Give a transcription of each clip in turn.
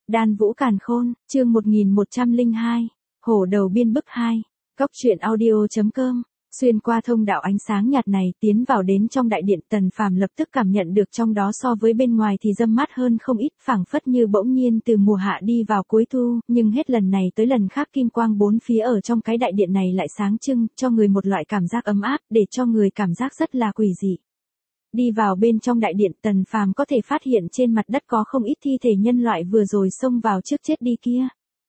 Đan Vũ Càn Khôn, chương 1102, Hổ Đầu Biên Bức 2, Cóc truyện audio.com. Xuyên qua thông đạo ánh sáng nhạt này tiến vào đến trong đại điện, Tần Phàm lập tức cảm nhận được trong đó so với bên ngoài thì râm mát hơn không ít, phảng phất như bỗng nhiên từ mùa hạ đi vào cuối thu, nhưng hết lần này tới lần khác kim quang bốn phía ở trong cái đại điện này lại sáng trưng, cho người một loại cảm giác ấm áp, để cho người cảm giác rất là quỷ dị. Đi vào bên trong đại điện, Tần Phàm có thể phát hiện trên mặt đất có không ít thi thể nhân loại vừa rồi xông vào trước chết đi kia.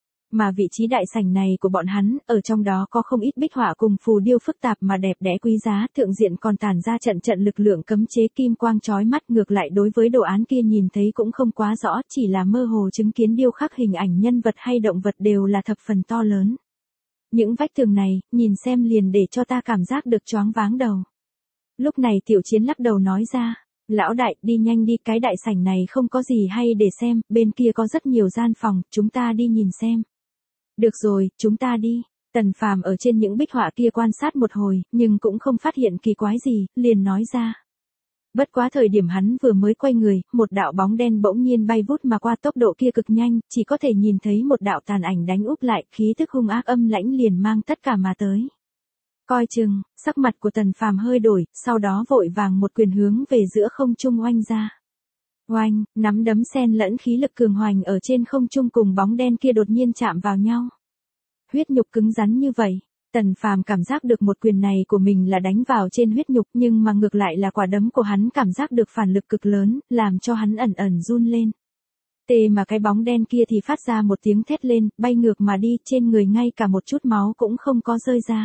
Mà vị trí đại sảnh này của bọn hắn, ở trong đó có không ít bích họa cùng phù điêu phức tạp mà đẹp đẽ quý giá, thượng diện còn tản ra trận lực lượng cấm chế kim quang chói mắt, ngược lại đối với đồ án kia nhìn thấy cũng không quá rõ, chỉ là mơ hồ chứng kiến điêu khắc hình ảnh nhân vật hay động vật đều là thập phần to lớn. Những vách tường này, nhìn xem liền để cho ta cảm giác được choáng váng đầu. Lúc này Tiểu Chiến lắc đầu nói ra, lão đại, đi nhanh đi, cái đại sảnh này không có gì hay để xem, bên kia có rất nhiều gian phòng, chúng ta đi nhìn xem. Được rồi, chúng ta đi. Tần Phàm ở trên những bích họa kia quan sát một hồi, nhưng cũng không phát hiện kỳ quái gì, liền nói ra. Bất quá thời điểm hắn vừa mới quay người, một đạo bóng đen bỗng nhiên bay vút mà qua, tốc độ kia cực nhanh, chỉ có thể nhìn thấy một đạo tàn ảnh đánh úp lại, khí thức hung ác âm lãnh liền mang tất cả mà tới. Coi chừng, sắc mặt của Tần Phàm hơi đổi, sau đó vội vàng một quyền hướng về giữa không trung oanh ra. Oanh, nắm đấm xen lẫn khí lực cường hoành ở trên không trung cùng bóng đen kia đột nhiên chạm vào nhau. Huyết nhục cứng rắn như vậy, Tần Phàm cảm giác được một quyền này của mình là đánh vào trên huyết nhục, nhưng mà ngược lại là quả đấm của hắn cảm giác được phản lực cực lớn, làm cho hắn ẩn ẩn run lên. Tê mà cái bóng đen kia thì phát ra một tiếng thét lên, bay ngược mà đi, trên người ngay cả một chút máu cũng không có rơi ra.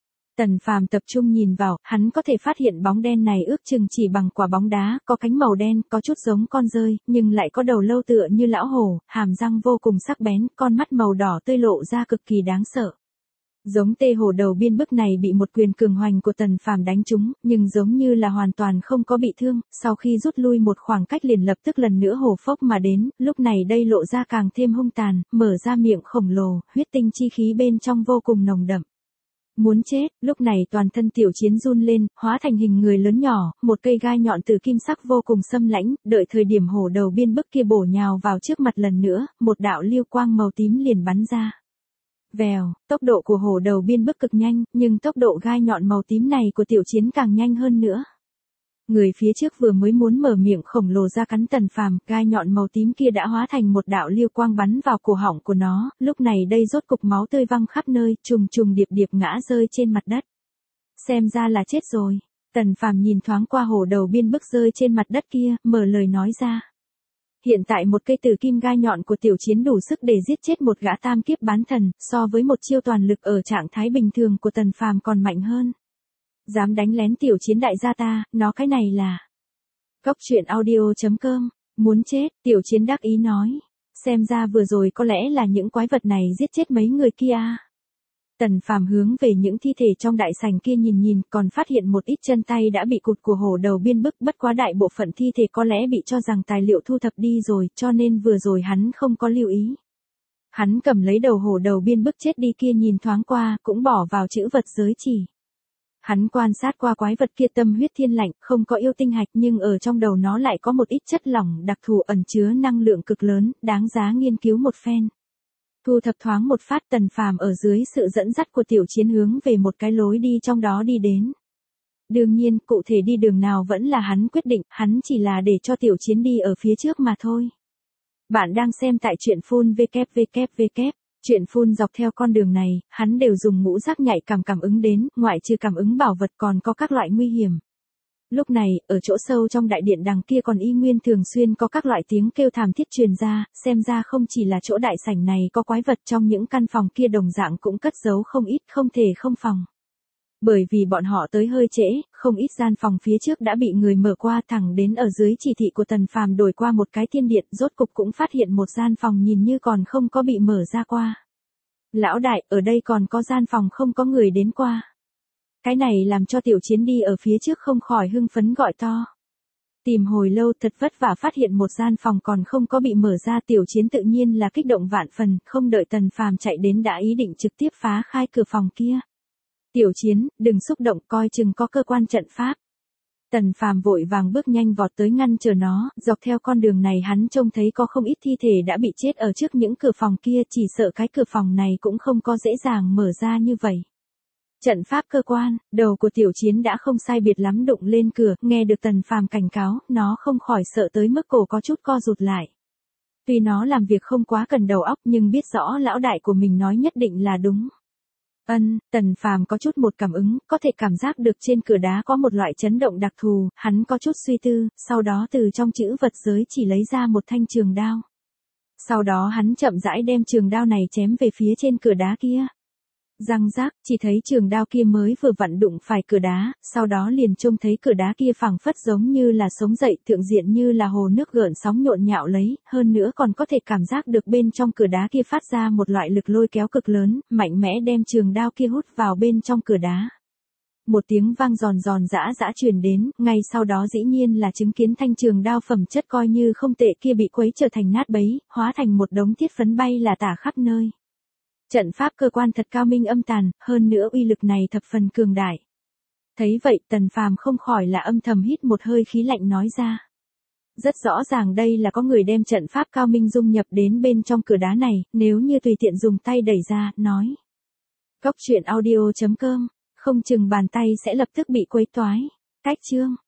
Tần Phàm tập trung nhìn vào, hắn có thể phát hiện bóng đen này ước chừng chỉ bằng quả bóng đá, có cánh màu đen, có chút giống con dơi, nhưng lại có đầu lâu tựa như lão hổ, hàm răng vô cùng sắc bén, con mắt màu đỏ tươi lộ ra cực kỳ đáng sợ. Giống tê hổ đầu biên bức này bị một quyền cường hoành của Tần Phàm đánh trúng, nhưng giống như là hoàn toàn không có bị thương, sau khi rút lui một khoảng cách liền lập tức lần nữa hổ phốc mà đến, lúc này đây lộ ra càng thêm hung tàn, mở ra miệng khổng lồ, huyết tinh chi khí bên trong vô cùng nồng đậm. Muốn chết, lúc này toàn thân Tiểu Chiến run lên, hóa thành hình người lớn nhỏ, một cây gai nhọn từ kim sắc vô cùng xâm lãnh, đợi thời điểm hổ đầu biên bức kia bổ nhào vào trước mặt lần nữa, một đạo lưu quang màu tím liền bắn ra. Vèo, tốc độ của hổ đầu biên bức cực nhanh, nhưng tốc độ gai nhọn màu tím này của Tiểu Chiến càng nhanh hơn nữa. Người phía trước vừa mới muốn mở miệng khổng lồ ra cắn Tần Phàm, gai nhọn màu tím kia đã hóa thành một đạo lưu quang bắn vào cổ họng của nó, lúc này đây rốt cục máu tươi văng khắp nơi, trùng điệp ngã rơi trên mặt đất. Xem ra là chết rồi. Tần Phàm nhìn thoáng qua hổ đầu biên bức rơi trên mặt đất kia, mở lời nói ra. Hiện tại một cây tử kim gai nhọn của Tiểu Chiến đủ sức để giết chết một gã tam kiếp bán thần, so với một chiêu toàn lực ở trạng thái bình thường của Tần Phàm còn mạnh hơn. Dám đánh lén Tiểu Chiến đại gia ta, nó cái này là... Cóc truyện audio.com, muốn chết, Tiểu Chiến đắc ý nói. Xem ra vừa rồi có lẽ là những quái vật này giết chết mấy người kia. Tần Phàm hướng về những thi thể trong đại sảnh kia nhìn, còn phát hiện một ít chân tay đã bị cụt của hổ đầu biên bức, bất quá đại bộ phận thi thể có lẽ bị cho rằng tài liệu thu thập đi rồi, cho nên vừa rồi hắn không có lưu ý. Hắn cầm lấy đầu hổ đầu biên bức chết đi kia nhìn thoáng qua, cũng bỏ vào chữ vật giới chỉ. Hắn quan sát qua quái vật kia tâm huyết thiên lạnh, không có yêu tinh hạch, nhưng ở trong đầu nó lại có một ít chất lỏng đặc thù ẩn chứa năng lượng cực lớn, đáng giá nghiên cứu một phen. Thu thập thoáng một phát, Tần Phàm ở dưới sự dẫn dắt của Tiểu Chiến hướng về một cái lối đi trong đó đi đến. Đương nhiên, cụ thể đi đường nào vẫn là hắn quyết định, hắn chỉ là để cho Tiểu Chiến đi ở phía trước mà thôi. Bạn đang xem tại truyện phun www. Chuyện phun dọc theo con đường này, hắn đều dùng ngũ giác nhạy cảm ứng đến, ngoại trừ cảm ứng bảo vật còn có các loại nguy hiểm. Lúc này, ở chỗ sâu trong đại điện đằng kia còn y nguyên thường xuyên có các loại tiếng kêu thảm thiết truyền ra, xem ra không chỉ là chỗ đại sảnh này có quái vật, trong những căn phòng kia đồng dạng cũng cất giấu không ít, không thể không phòng. Bởi vì bọn họ tới hơi trễ, không ít gian phòng phía trước đã bị người mở qua, thẳng đến ở dưới chỉ thị của Tần Phàm đổi qua một cái thiên điện, rốt cục cũng phát hiện một gian phòng nhìn như còn không có bị mở ra qua. Lão đại, ở đây còn có gian phòng không có người đến qua. Cái này làm cho Tiểu Chiến đi ở phía trước không khỏi hưng phấn gọi to. Tìm hồi lâu thật vất vả phát hiện một gian phòng còn không có bị mở ra, Tiểu Chiến tự nhiên là kích động vạn phần, không đợi Tần Phàm chạy đến đã ý định trực tiếp phá khai cửa phòng kia. Tiểu Chiến, đừng xúc động, coi chừng có cơ quan trận pháp. Tần Phàm vội vàng bước nhanh vọt tới ngăn chờ nó, dọc theo con đường này hắn trông thấy có không ít thi thể đã bị chết ở trước những cửa phòng kia, chỉ sợ cái cửa phòng này cũng không có dễ dàng mở ra như vậy. Trận pháp cơ quan, đầu của Tiểu Chiến đã không sai biệt lắm đụng lên cửa, nghe được Tần Phàm cảnh cáo, nó không khỏi sợ tới mức cổ có chút co rụt lại. Tuy nó làm việc không quá cần đầu óc nhưng biết rõ lão đại của mình nói nhất định là đúng. Tần Phàm có chút một cảm ứng, có thể cảm giác được trên cửa đá có một loại chấn động đặc thù, hắn có chút suy tư, sau đó từ trong chữ vật giới chỉ lấy ra một thanh trường đao. Sau đó hắn chậm rãi đem trường đao này chém về phía trên cửa đá kia. Răng rác, chỉ thấy trường đao kia mới vừa vặn đụng phải cửa đá, sau đó liền trông thấy cửa đá kia phảng phất giống như là sống dậy, thượng diện như là hồ nước gợn sóng nhộn nhạo lấy, hơn nữa còn có thể cảm giác được bên trong cửa đá kia phát ra một loại lực lôi kéo cực lớn, mạnh mẽ đem trường đao kia hút vào bên trong cửa đá. Một tiếng vang giòn giòn giã giã truyền đến, ngay sau đó dĩ nhiên là chứng kiến thanh trường đao phẩm chất coi như không tệ kia bị quấy trở thành nát bấy, hóa thành một đống thiết phấn bay là tả khắp nơi. Trận pháp cơ quan thật cao minh âm tàn, hơn nữa uy lực này thập phần cường đại. Thấy vậy Tần Phàm không khỏi là âm thầm hít một hơi khí lạnh nói ra. Rất rõ ràng đây là có người đem trận pháp cao minh dung nhập đến bên trong cửa đá này, nếu như tùy tiện dùng tay đẩy ra, nói. Cốc truyện audio.com, không chừng bàn tay sẽ lập tức bị quấy toái. Cách chương.